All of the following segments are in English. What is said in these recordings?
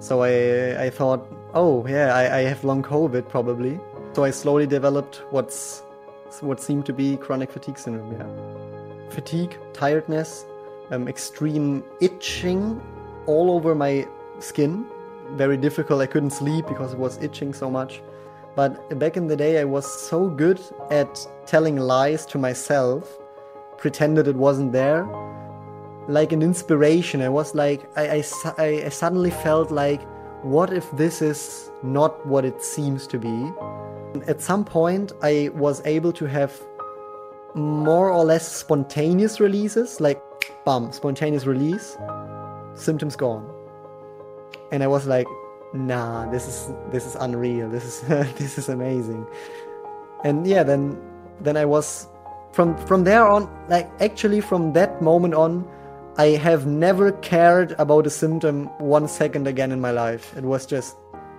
So I thought, oh yeah, I have long COVID probably. So I slowly developed what seemed to be chronic fatigue syndrome. Yeah, fatigue, tiredness, extreme itching all over my skin. Very difficult. I couldn't sleep because it was itching so much. But back in the day, I was so good at telling lies to myself, pretended it wasn't there, like an inspiration. I was like, I suddenly felt like, what if this is not what it seems to be? At some point, I was able to have more or less spontaneous releases, like, bam, spontaneous release, symptoms gone. And I was like, nah, this is unreal. This is this is amazing. And yeah, then I was from there on, like actually from that moment on, I have never cared about a symptom 1 second again in my life. It was just.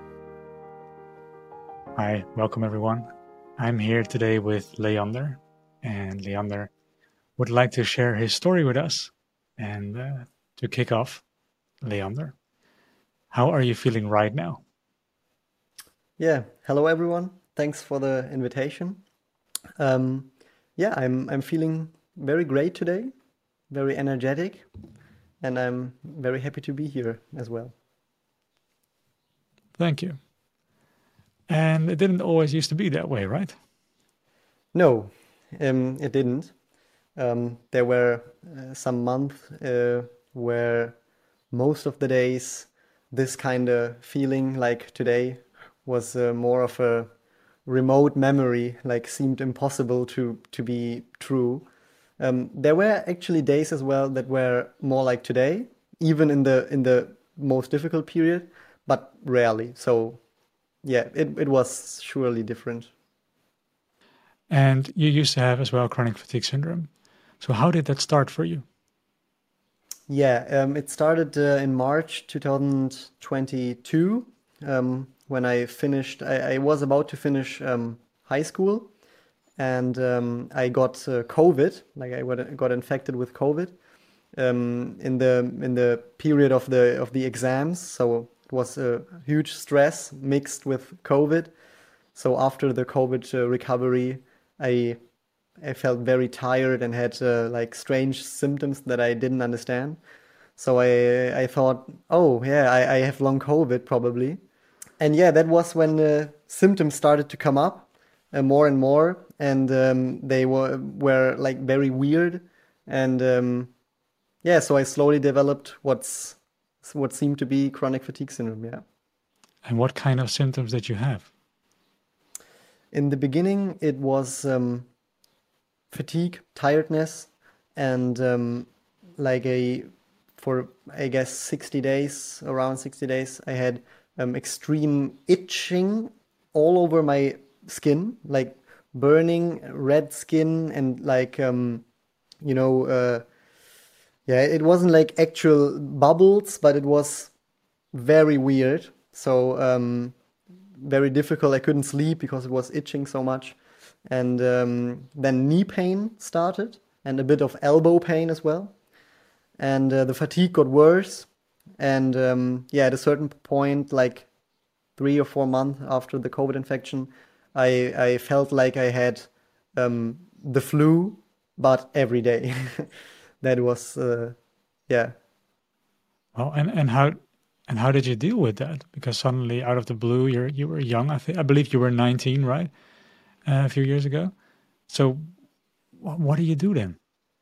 Hi, welcome everyone. I'm here today with Leander, and Leander would like to share his story with us. And to kick off, Leander, how are you feeling right now? Yeah, hello everyone. Thanks for the invitation. Yeah, I'm feeling very great today, very energetic, and I'm very happy to be here as well. Thank you. And it didn't always used to be that way, right? No, it didn't. There were some months where most of the days this kind of feeling like today was more of a remote memory, like seemed impossible to be true. There were actually days as well that were more like today, even in the most difficult period, but rarely. So yeah, it was surely different. And you used to have as well chronic fatigue syndrome. So how did that start for you? Yeah, it started in March 2022 when I finished. I was about to finish high school, and I got COVID. Like I got infected with COVID in the period of the exams. So it was a huge stress mixed with COVID. So after the COVID recovery, I I felt very tired and had like strange symptoms that I didn't understand. So I thought, oh yeah, I have long COVID probably. And yeah, that was when the symptoms started to come up more and more, and they were like very weird. And yeah, so I slowly developed what seemed to be chronic fatigue syndrome. Yeah. And what kind of symptoms did you have? In the beginning, it was fatigue, tiredness, and like a for I guess 60 days, around 60 days, I had extreme itching all over my skin, like burning red skin and like you know yeah, it wasn't like actual bubbles, but it was very weird. So very difficult. I couldn't sleep because it was itching so much. And then knee pain started and a bit of elbow pain as well. And the fatigue got worse. And yeah, at a certain point, like 3 or 4 months after the COVID infection, I felt like I had the flu, but every day. That was yeah. Well, and how did you deal with that? Because suddenly, out of the blue, you were young. I believe you were 19, right? A few years ago. So what do you do then?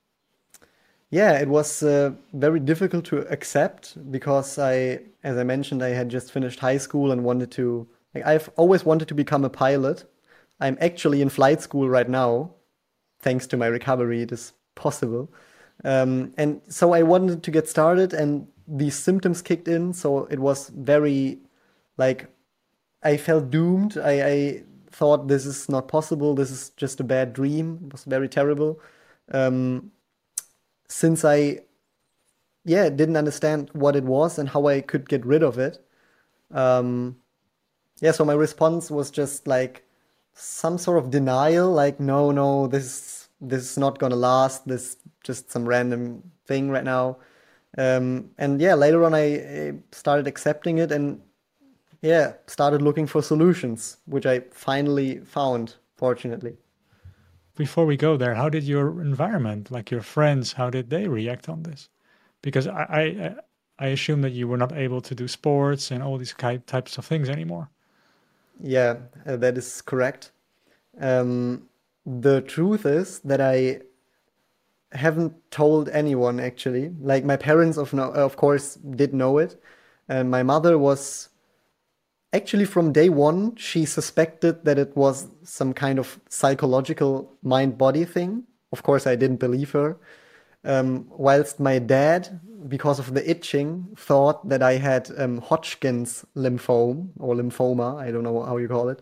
Yeah, it was very difficult to accept because as I mentioned, I had just finished high school and wanted to, like, I've always wanted to become a pilot. I'm actually in flight school right now. Thanks to my recovery, it is possible. And so I wanted to get started, and these symptoms kicked in. So it was very, like, I felt doomed. I thought this is not possible. This is just a bad dream. It was very terrible. Um, since I yeah didn't understand what it was and how I could get rid of it. Um, yeah, so my response was just like some sort of denial, like no, no, this is not gonna last. This just some random thing right now. And yeah, later on I started accepting it and yeah, started looking for solutions, which I finally found, fortunately. Before we go there, how did your environment, like your friends, how did they react on this? Because I assume that you were not able to do sports and all these types of things anymore. Yeah, that is correct. Um, the truth is that I haven't told anyone actually. Like my parents, of course, did know it, and my mother was actually from day one. She suspected that it was some kind of psychological mind-body thing. Of course, I didn't believe her. Whilst my dad, because of the itching, thought that I had Hodgkin's lymphoma or lymphoma. I don't know how you call it.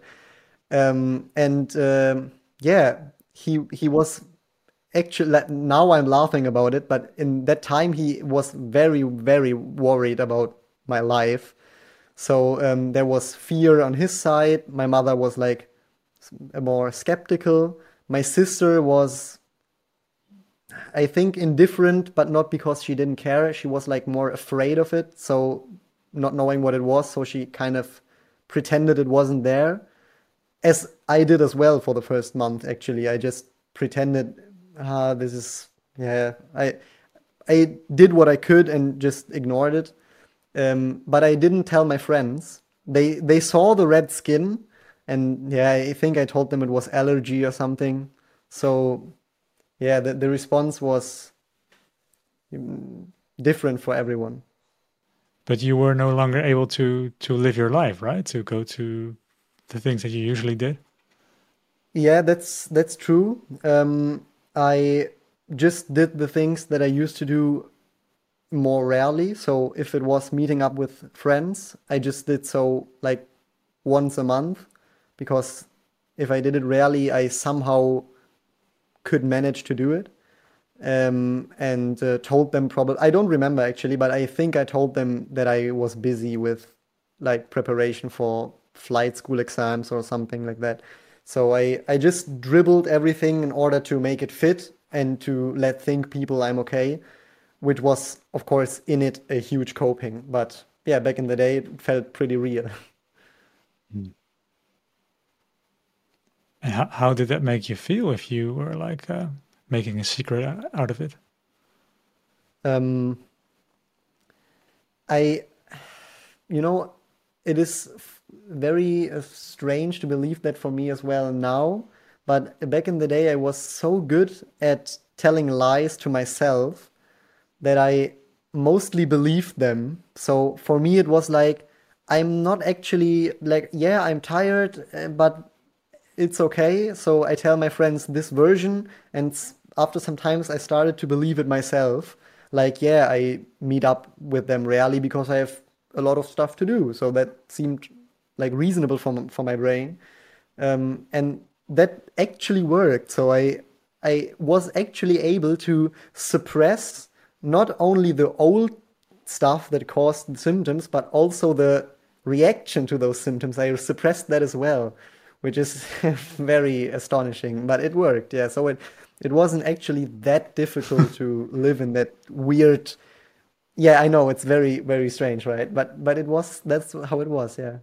And yeah, he was actually like, now I'm laughing about it, but in that time he was very, very worried about my life. So there was fear on his side. My mother was like more skeptical. My sister was, I think, indifferent, but not because she didn't care. She was like more afraid of it. So not knowing what it was, so she kind of pretended it wasn't there, as I did as well for the first month, actually. I just pretended, this is, yeah, I did what I could and just ignored it. But I didn't tell my friends. They saw the red skin, and yeah, I think I told them it was allergy or something. So yeah, the response was different for everyone. But you were no longer able to live your life, right? To go to the things that you usually did. Yeah, that's true. I just did the things that I used to do more rarely. So if it was meeting up with friends, I just did so like once a month because if I did it rarely, I somehow could manage to do it. And told them probably, I don't remember actually, but I think I told them that I was busy with like preparation for flight school exams or something like that. So I just dribbled everything in order to make it fit and to let think people I'm okay, which was, of course, in it a huge coping. But yeah, back in the day, it felt pretty real. Mm. And how did that make you feel if you were like making a secret out of it? Um, I, you know, it is very strange to believe that for me as well now. But back in the day, I was so good at telling lies to myself that I mostly believed them. So for me, it was like, I'm not actually like, yeah, I'm tired, but it's okay. So I tell my friends this version, and after some times, I started to believe it myself. Like, yeah, I meet up with them rarely because I have a lot of stuff to do. So that seemed like reasonable for my brain. And that actually worked. So I was actually able to suppress not only the old stuff that caused the symptoms, but also the reaction to those symptoms. I suppressed that as well, which is very astonishing, but it worked. Yeah, so it wasn't actually that difficult to live in that weird. Yeah, I know it's very very strange, right? But it was that's how it was. Yeah.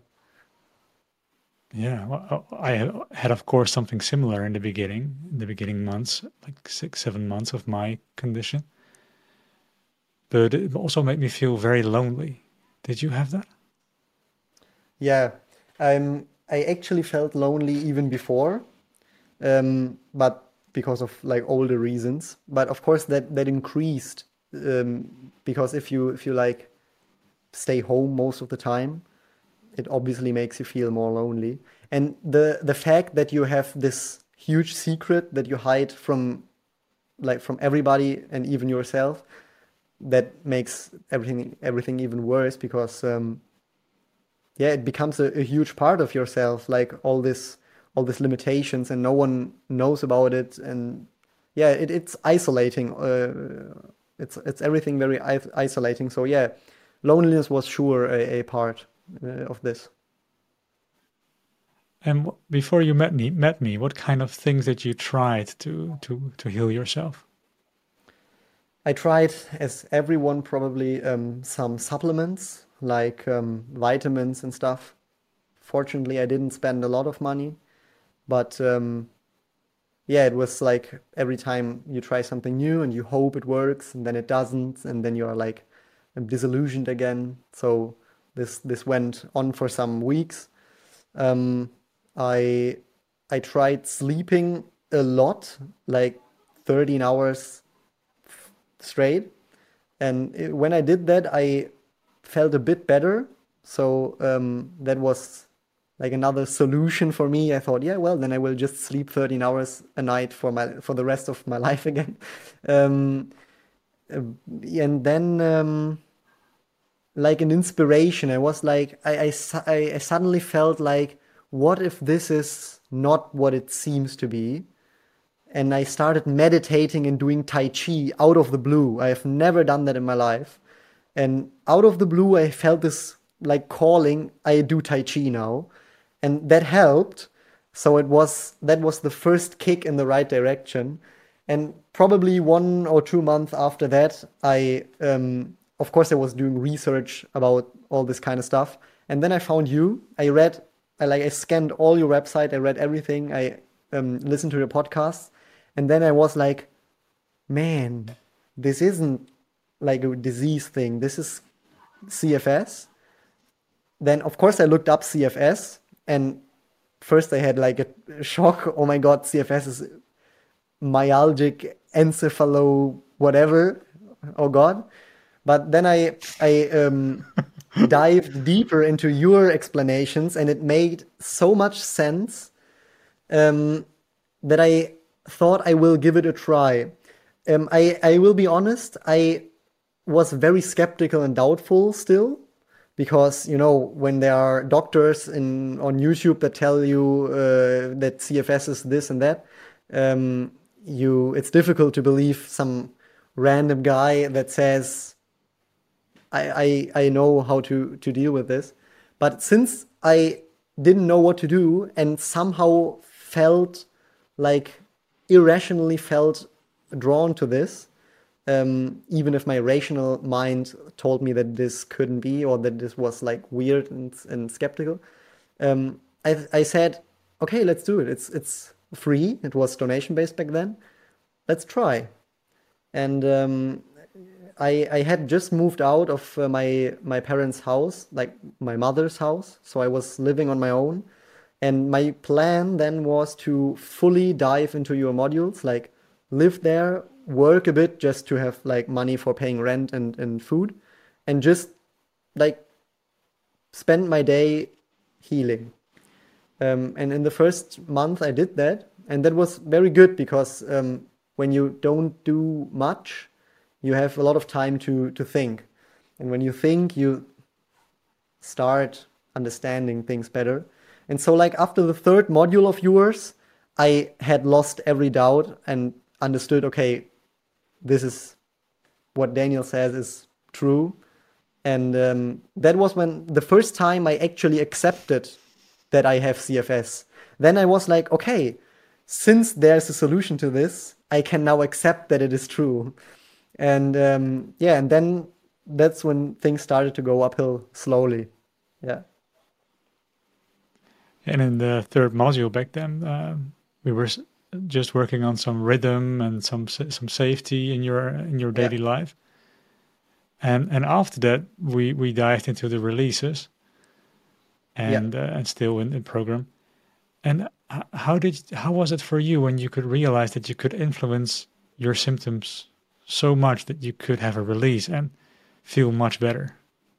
Yeah, well, I had, of course, something similar in the beginning months, like 6, 7 months of my condition. But it also made me feel very lonely. Did you have that? Yeah, I actually felt lonely even before, but because of like older reasons. But of course that increased because if you like stay home most of the time, it obviously makes you feel more lonely. And the fact that you have this huge secret that you hide from like from everybody and even yourself, that makes everything even worse because yeah, it becomes a huge part of yourself, like all these limitations, and no one knows about it, and yeah, it's isolating. It's everything very isolating. So yeah, loneliness was sure a part of this. And before you met me, what kind of things did you try to heal yourself? I tried, as everyone probably, some supplements like vitamins and stuff. Fortunately, I didn't spend a lot of money, but yeah, it was like every time you try something new and you hope it works, and then it doesn't, and then you are like disillusioned again. So this went on for some weeks. Um, I I tried sleeping a lot, like 13 hours straight, and when I did that, I felt a bit better. So that was like another solution for me. I thought, yeah, well, then I will just sleep 13 hours a night for the rest of my life again. Um, uh, and then like an inspiration, I was like, I suddenly felt like, what if this is not what it seems to be? And I started meditating and doing Tai Chi out of the blue. I have never done that in my life. And out of the blue, I felt this like calling, I do Tai Chi now. And that helped. So that was the first kick in the right direction. And probably 1 or 2 months after that, of course, I was doing research about all this kind of stuff. And then I found you. I scanned all your website. I read everything. I listened to your podcasts. And then I was like, man, this isn't like a disease thing. This is CFS. Then, of course, I looked up CFS, and first I had like a shock. Oh my God, CFS is myalgic encephalo whatever. Oh God. But then I dived deeper into your explanations, and it made so much sense that I thought I will give it a try. I will be honest, I was very skeptical and doubtful still, because when there are doctors on YouTube that tell you that CFS is this and that, it's difficult to believe some random guy that says I know how to deal with this. But since I didn't know what to do and somehow felt like irrationally felt drawn to this, even if my rational mind told me that this couldn't be, or that this was like weird and skeptical, I said, okay, let's do it. It's free. It was donation based back then. Let's try. And I had just moved out of my parents' house, like my mother's house, so I was living on my own. And my plan then was to fully dive into your modules, like live there, work a bit just to have like money for paying rent and food, and just like spend my day healing. And in the first month, I did that, and that was very good because when you don't do much, you have a lot of time to think. And when you think, you start understanding things better. And so, like, after the third module of yours, I had lost every doubt and understood, okay, this is what Daniel says is true. And that was when the first time I actually accepted that I have CFS. Then I was like, okay, since there's a solution to this, I can now accept that it is true. And yeah, and then that's when things started to go uphill slowly. Yeah. And in the third module back then, we were just working on some rhythm and some safety in your Yeah. daily life. And after that, we dived into the releases Yeah. and still in program. And how was it for you when you could realize that you could influence your symptoms so much that you could have a release and feel much better?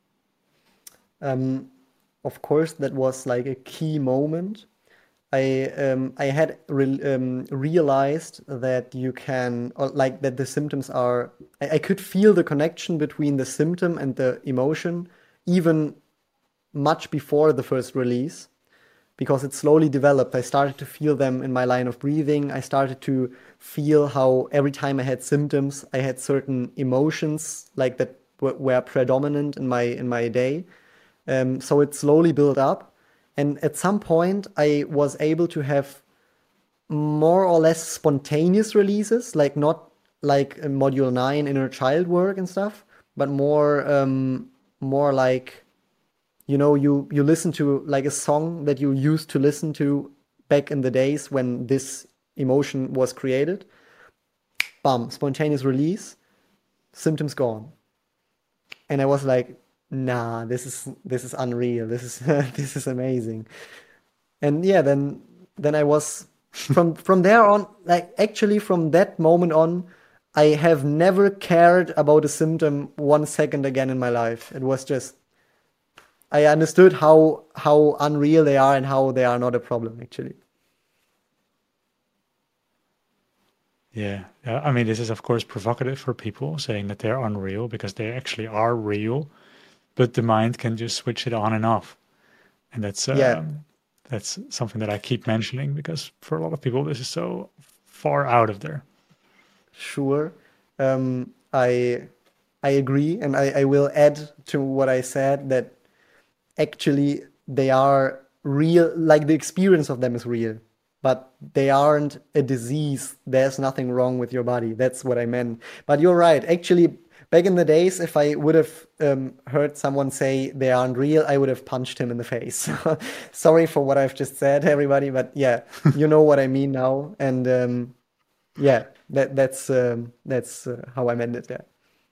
Of course, that was like a key moment. I had realized that you can, or like that the symptoms are. I could feel the connection between the symptom and the emotion, even much before the first release, because it slowly developed. I started to feel them in my line of breathing. I started to feel how every time I had symptoms, I had certain emotions like that were predominant in my day. So it slowly built up. And at some point, I was able to have more or less spontaneous releases, like not like module 9 inner child work and stuff, but more like, you listen to like a song that you used to listen to back in the days when this emotion was created. Bam, spontaneous release, symptoms gone. And I was like, nah, this is unreal. This is this is amazing. And yeah, then I was from there on, like actually from that moment on, I have never cared about a symptom 1 second again in my life. It was just I understood how unreal they are and how they are not a problem actually. Yeah. I mean, this is of course provocative for people saying that they're unreal because they actually are real, but the mind can just switch it on and off. And Yeah, that's something that I keep mentioning because for a lot of people this is so far out of there. sure. I agree, and I will add to what I said that actually they are real, like the experience of them is real, but they aren't a disease. There's nothing wrong with your body. That's what I meant. But you're right. Actually, back in the days, if I would have heard someone say they aren't real, I would have punched him in the face. Sorry for what I've just said, everybody, but yeah, you know what I mean now. And yeah, that's how I meant it. Yeah.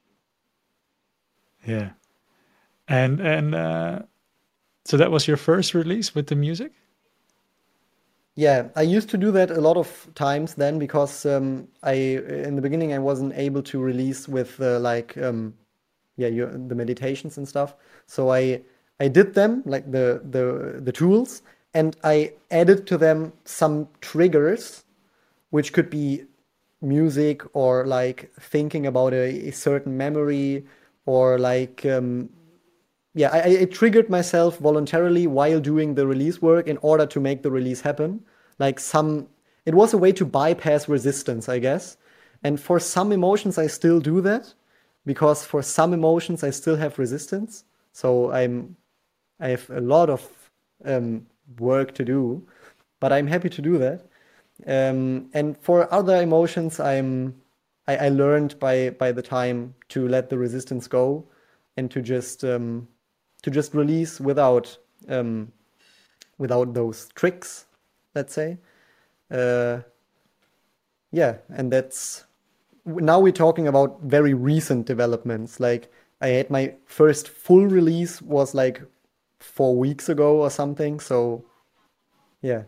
Yeah. And so that was your first release with the music? Yeah, I used to do that a lot of times then because I in the beginning I wasn't able to release with like the meditations and stuff. So I did them like the tools, and I added to them some triggers which could be music or like thinking about a certain memory or like yeah, I triggered myself voluntarily while doing the release work in order to make the release happen. Like it was a way to bypass resistance, I guess. And for some emotions, I still do that because for some emotions, I still have resistance. So I have a lot of um, work to do, but I'm happy to do that. And for other emotions, I learned by the time to let the resistance go and to just release um, without those tricks, let's say. Uh, yeah, and that's now we're talking about very recent developments. Like I had my first full release was like 4 weeks ago or something. So yeah,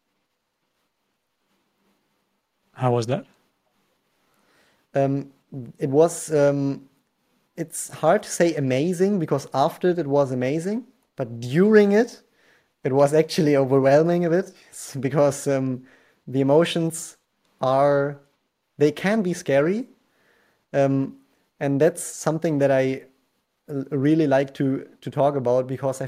How was that? um, it was. It's hard to say amazing because after it was amazing, but during it was actually overwhelming a bit because the emotions are they can be scary, um, and that's something that I really like to talk about because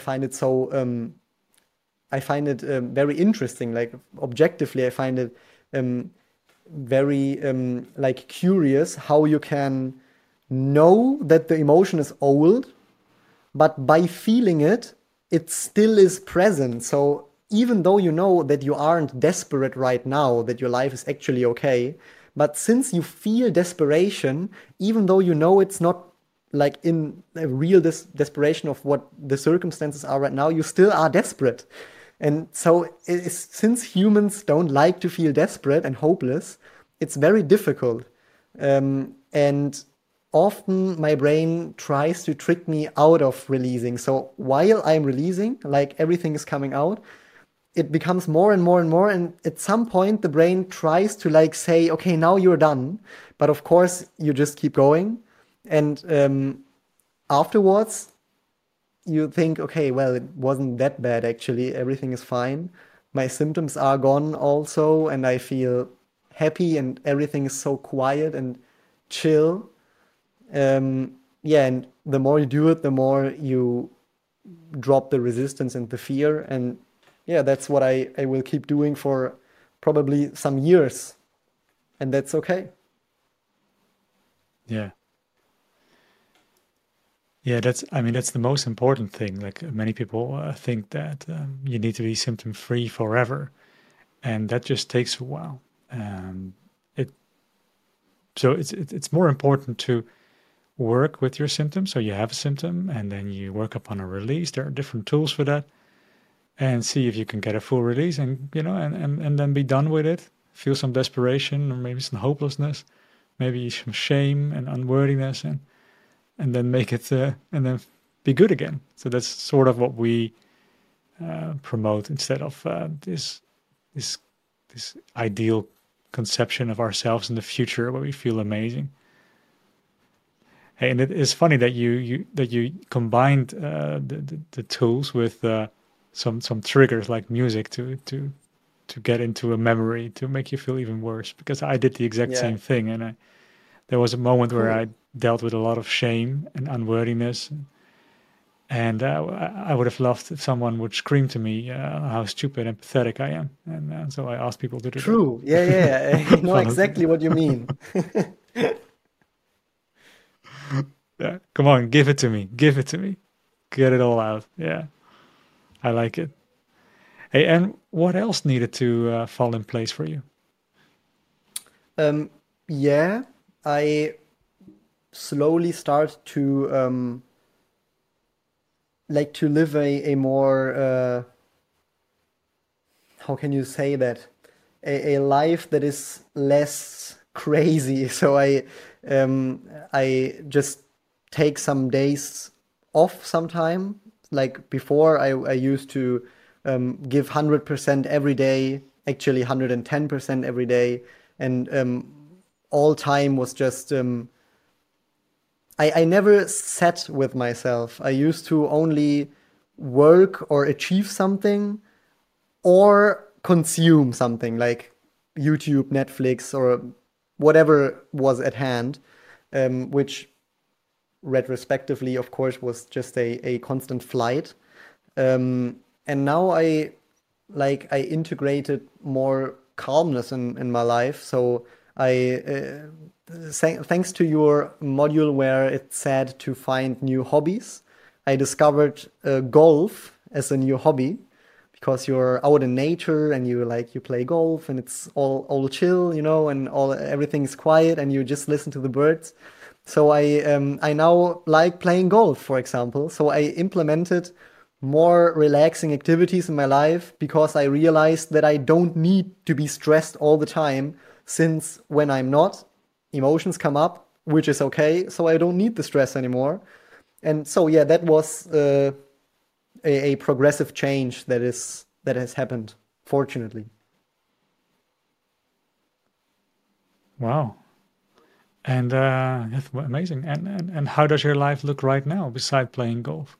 I find it very interesting. Like objectively, I find it um, very like curious how you can know that the emotion is old, but by feeling it, it still is present. So even though you know that you aren't desperate right now, that your life is actually okay, but since you feel desperation, even though you know it's not like in a real desperation of what the circumstances are right now, you still are desperate. And so, since humans don't like to feel desperate and hopeless, it's very difficult. And often my brain tries to trick me out of releasing. So while I'm releasing, like everything is coming out, it becomes more and more and more. And at some point, the brain tries to like say, okay, now you're done. But of course, you just keep going. And afterwards, you think, okay, well, it wasn't that bad actually. Everything is fine. My symptoms are gone also, and I feel happy, and everything is so quiet and chill. Yeah, and the more you do it, the more you drop the resistance and the fear. And yeah, that's what I will keep doing for probably some years, and that's okay. Yeah. Yeah, I mean, that's the most important thing. Like many people think that you need to be symptom free forever, and that just takes a while. Um, it So it's more important to work with your symptoms. So you have a symptom and then you work upon a release. There are different tools for that, and see if you can get a full release, and and then be done with it. Feel some desperation or maybe some hopelessness, maybe some shame and unworthiness, and then make it and then be good again. So that's sort of what we promote, instead of this ideal conception of ourselves in the future where we feel amazing. Hey, and it is funny that you combined the tools with some triggers like music to get into a memory to make you feel even worse. Because I did the exact same thing, and there was a moment where I dealt with a lot of shame and unworthiness, and I would have loved if someone would scream to me how stupid and pathetic I am, and so I asked people to do True. Yeah. I know exactly what you mean. Yeah, come on, give it to me. Give it to me. Get it all out. Yeah, I like it. Hey, and what else needed to fall in place for you? Yeah, I slowly start to like to live a more how can you say that, a life that is less crazy. So I just take some days off sometime. Like before, I used to give 100% every day, actually 110% every day, and all time was just I never sat with myself. I used to only work or achieve something or consume something like YouTube, Netflix, or whatever was at hand, which retrospectively, of course, was just a constant flight. And now I integrated more calmness in my life. So thanks to your module where it said to find new hobbies, I discovered golf as a new hobby, because you're out in nature and you play golf and it's all chill, and everything's quiet and you just listen to the birds. So I now like playing golf, for example. So I implemented more relaxing activities in my life because I realized that I don't need to be stressed all the time, since when I'm not, emotions come up, which is okay. So I don't need the stress anymore. And so yeah, that was a progressive change that has happened, fortunately. Wow. And that's amazing. And how does your life look right now beside playing golf?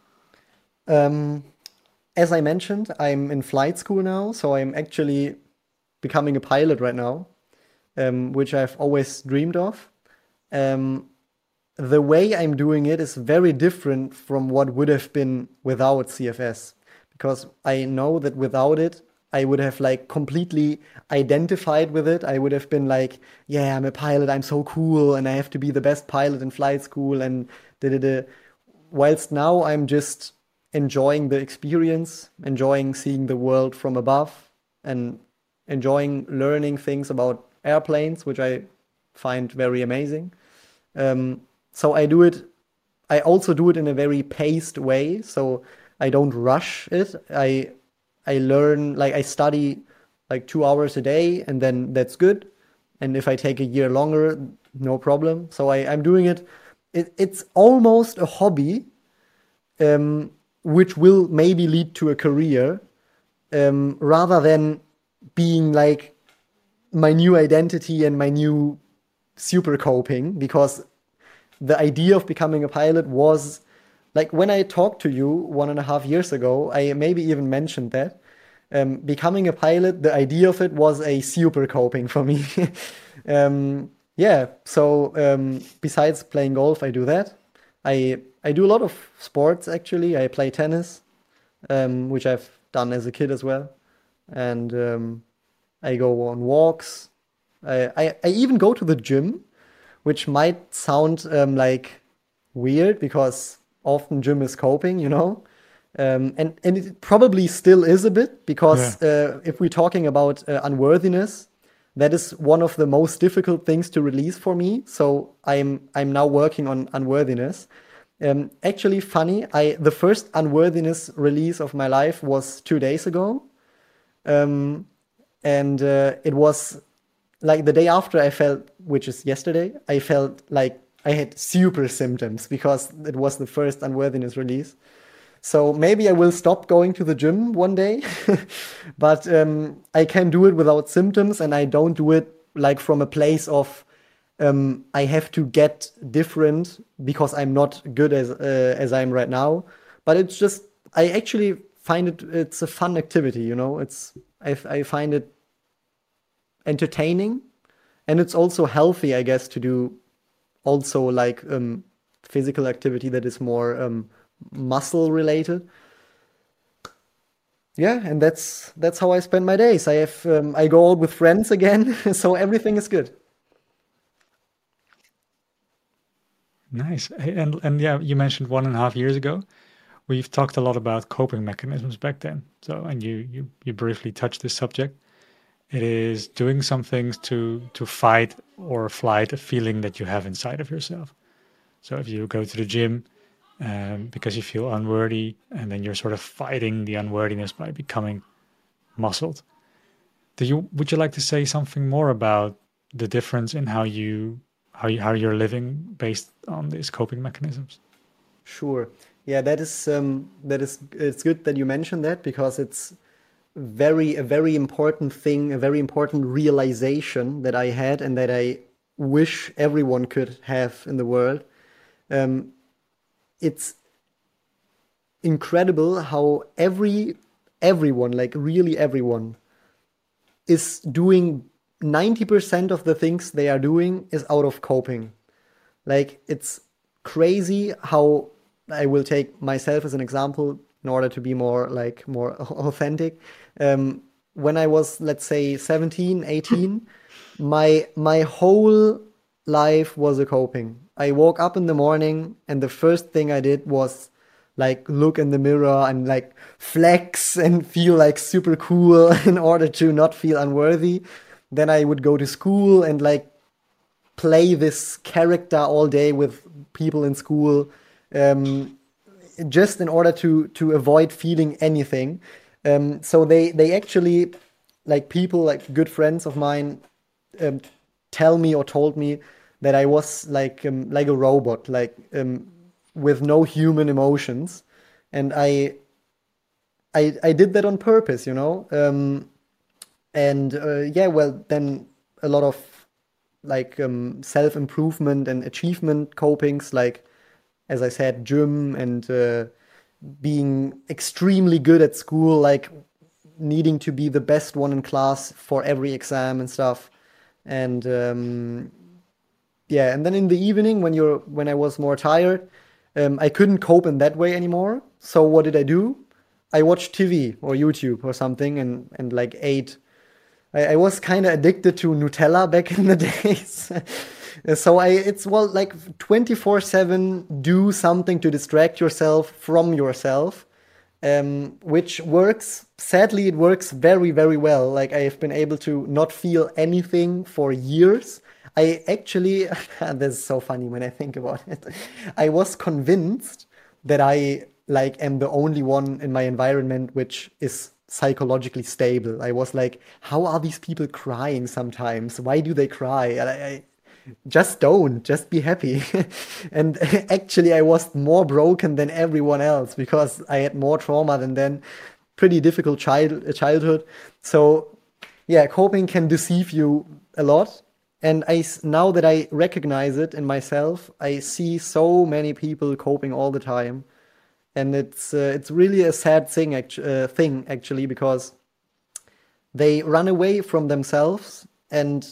As I mentioned, I'm in flight school now, so I'm actually becoming a pilot right now, which I've always dreamed of. Um, the way I'm doing it is very different from what would have been without CFS, because I know that without it, I would have like completely identified with it. I would have been like, yeah, I'm a pilot, I'm so cool, and I have to be the best pilot in flight school, and da da da. Whilst now I'm just enjoying the experience, enjoying seeing the world from above, and enjoying learning things about airplanes, which I find very amazing. So I also do it in a very paced way. So I don't rush it. I learn, like I study like 2 hours a day, and then that's good. And if I take a year longer, no problem. So I'm doing it. It's almost a hobby, which will maybe lead to a career, rather than being like my new identity and my new super coping. Because the idea of becoming a pilot was like, when I talked to you 1.5 years ago, I maybe even mentioned that becoming a pilot, the idea of it was a super coping for me. Yeah, so besides playing golf, I do that. I do a lot of sports, actually. I play tennis, which I've done as a kid as well, and I go on walks. I even go to the gym, which might sound like weird, because often gym is coping. And it probably still is a bit, Yeah. because if we're talking about unworthiness, that is one of the most difficult things to release for me. So I'm now working on unworthiness. Actually, funny, the first unworthiness release of my life was 2 days ago. Um, and it was like the day after I felt, which is yesterday, I felt like I had super symptoms because it was the first unworthiness release. So maybe I will stop going to the gym one day, but I can do it without symptoms, and I don't do it like from a place of I have to get different because I'm not good as I'm right now. But it's just I actually find it's a fun activity, you know. I find it entertaining, and it's also healthy, I guess, to do also like physical activity that is more muscle related. Yeah, and that's how I spend my days. I go out with friends again, so everything is good. Nice. Hey, and yeah, you mentioned 1.5 years ago. We've talked a lot about coping mechanisms back then. So, and you briefly touched this subject. It is doing some things to fight or flight a feeling that you have inside of yourself. So if you go to the gym because you feel unworthy, and then you're sort of fighting the unworthiness by becoming muscled. Would you like to say something more about the difference in how you're living based on these coping mechanisms? Sure. Yeah, that is it's good that you mentioned that because it's a very important thing, a very important realization that I had and that I wish everyone could have in the world. Um, it's incredible how everyone, like really everyone, is doing 90% of the things they are doing is out of coping. Like it's crazy how I will take myself as an example in order to be more authentic. Um, when I was, let's say, 17, 18, my whole life was a coping. I woke up in the morning and the first thing I did was like look in the mirror and like flex and feel like super cool in order to not feel unworthy. Then I would go to school and like play this character all day with people in school, um, just in order to avoid feeling anything. So they actually like people like good friends of mine um, tell me or told me that I was like a robot, like with no human emotions, and I did that on purpose, you know. And yeah, well, then a lot of like self improvement and achievement copings, like as I said, gym and being extremely good at school, like needing to be the best one in class for every exam and stuff. And yeah, and then in the evening when I was more tired, I couldn't cope in that way anymore. So what did I do? I watched TV or YouTube or something and like ate. I was kind of addicted to Nutella back in the days. So it's well like 24/7 do something to distract yourself from yourself, which works. Sadly, it works very, very well. Like I have been able to not feel anything for years. I actually, this is so funny when I think about it. I was convinced that I like am the only one in my environment which is psychologically stable. I was like, how are these people crying sometimes? Why do they cry? And I just don't, just be happy. And actually, I was more broken than everyone else because I had more trauma than then. Pretty difficult childhood. So yeah, coping can deceive you a lot. And now that I recognize it in myself, I see so many people coping all the time, and it's really a sad thing actually because they run away from themselves and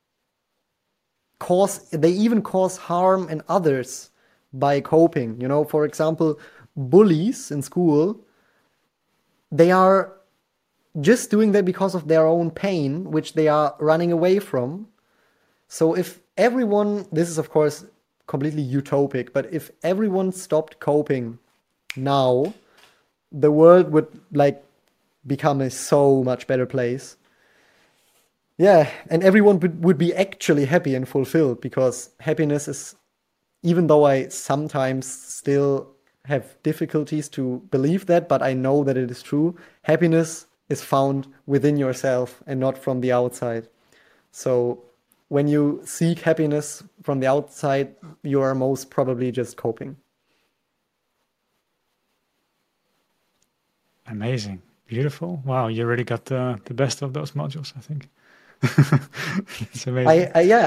they even cause harm in others by coping. You know, for example, bullies in school, they are just doing that because of their own pain, which they are running away from. So if everyone, this is of course completely utopic, but if everyone stopped coping now, the world would like become a so much better place. Yeah, and everyone would be actually happy and fulfilled, because happiness is, even though I sometimes still have difficulties to believe that, but I know that it is true, happiness is found within yourself and not from the outside. So when you seek happiness from the outside, you are most probably just coping. Amazing. Beautiful. Wow, you already got the best of those modules, I think. It's amazing. I yeah,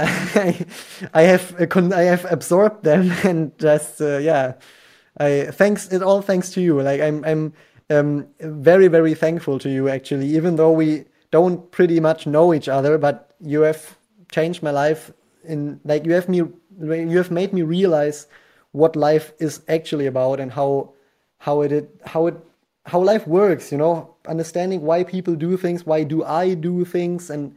I have absorbed them and just yeah, it all thanks to you. Like I'm very very thankful to you actually, even though we don't pretty much know each other, but you have changed my life in, like, you have made me realize what life is actually about, and how how life works, you know, understanding why people do things, why do I do things, and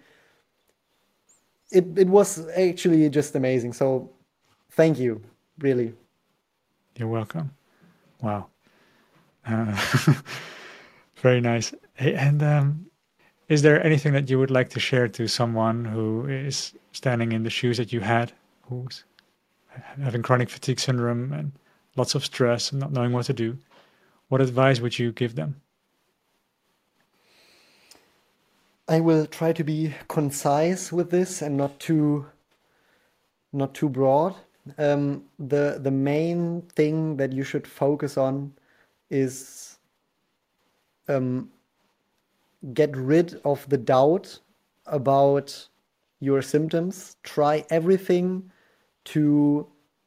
it was actually just amazing. So thank you, really. You're welcome. Wow. Uh, very nice. Hey, and is there anything that you would like to share to someone who is standing in the shoes that you had, who's having chronic fatigue syndrome and lots of stress and not knowing what to do? What advice would you give them? I will try to be concise with this and not too broad. The main thing that you should focus on is get rid of the doubt about your symptoms. Try everything to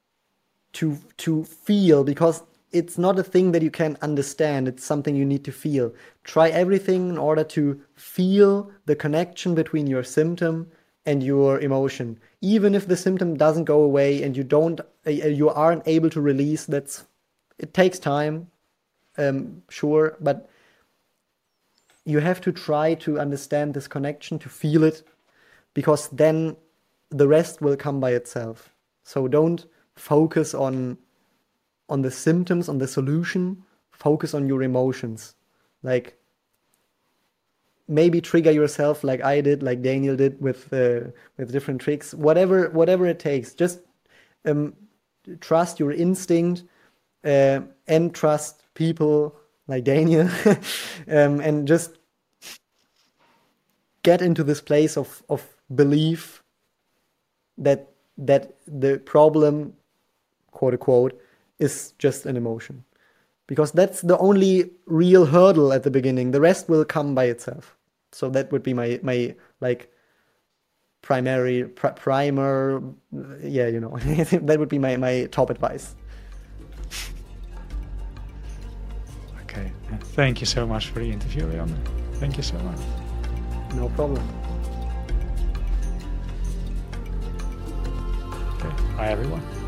feel, because it's not a thing that you can understand, it's something you need to feel. Try everything in order to feel the connection between your symptom and your emotion. Even if the symptom doesn't go away and you aren't able to release, it takes time, sure, but you have to try to understand this connection, to feel it, because then the rest will come by itself. So don't focus on the symptoms, on the solution. Focus on your emotions. Like, maybe trigger yourself like I did, like Daniel did with different tricks. Whatever it takes. Just trust your instinct, and trust people like Daniel, and just get into this place of belief that the problem, quote unquote, is just an emotion. Because that's the only real hurdle at the beginning. The rest will come by itself. So that would be my like primer, yeah, you know. That would be my top advice. Okay. Thank you so much for the interview, Leander. Thank you so much. No problem. Okay. Bye, everyone.